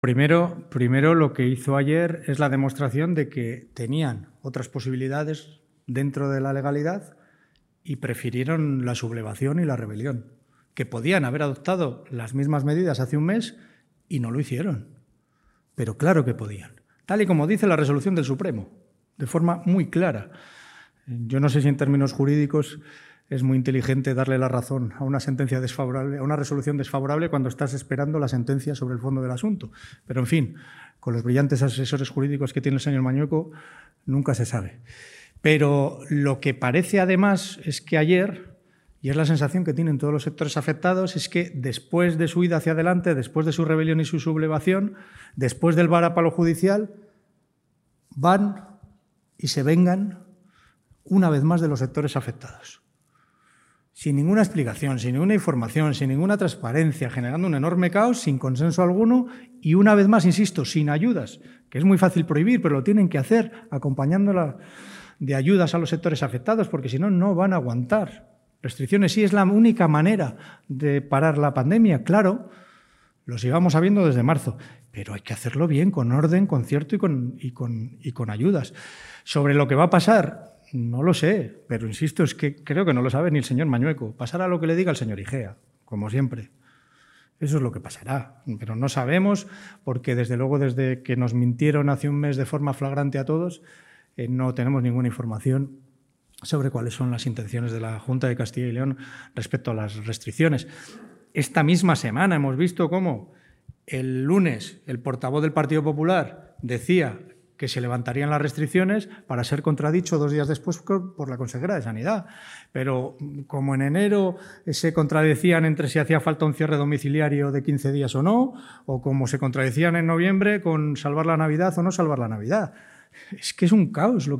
Primero lo que hizo ayer es la demostración de que tenían otras posibilidades dentro de la legalidad y prefirieron la sublevación y la rebelión, que podían haber adoptado las mismas medidas hace un mes y no lo hicieron. Pero claro que podían, tal y como dice la resolución del Supremo, de forma muy clara. Yo no sé si en términos jurídicos es muy inteligente darle la razón a una sentencia desfavorable, a una resolución desfavorable cuando estás esperando la sentencia sobre el fondo del asunto. Pero, en fin, con los brillantes asesores jurídicos que tiene el señor Mañueco, nunca se sabe. Pero lo que parece, además, es que ayer, y es la sensación que tienen todos los sectores afectados, es que después de su ida hacia adelante, después de su rebelión y su sublevación, después del varapalo judicial, van y se vengan una vez más de los sectores afectados. Sin ninguna explicación, sin ninguna información, sin ninguna transparencia, generando un enorme caos, sin consenso alguno y, una vez más, insisto, sin ayudas, que es muy fácil prohibir, pero lo tienen que hacer acompañándola de ayudas a los sectores afectados, porque si no, no van a aguantar. Restricciones sí es la única manera de parar la pandemia, claro, lo sigamos sabiendo desde marzo, pero hay que hacerlo bien, con orden, concierto y con ayudas. Sobre lo que va a pasar, no lo sé, pero insisto, es que creo que no lo sabe ni el señor Mañueco. Pasará lo que le diga el señor Igea, como siempre. Eso es lo que pasará, pero no sabemos porque, desde luego, desde que nos mintieron hace un mes de forma flagrante a todos, no tenemos ninguna información sobre cuáles son las intenciones de la Junta de Castilla y León respecto a las restricciones. Esta misma semana hemos visto cómo el lunes el portavoz del Partido Popular decía que se levantarían las restricciones para ser contradicho 2 días después por la consejera de Sanidad. Pero como en enero se contradecían entre si hacía falta un cierre domiciliario de 15 días o no, o como se contradecían en noviembre con salvar la Navidad o no salvar la Navidad. Es que es un caos lo que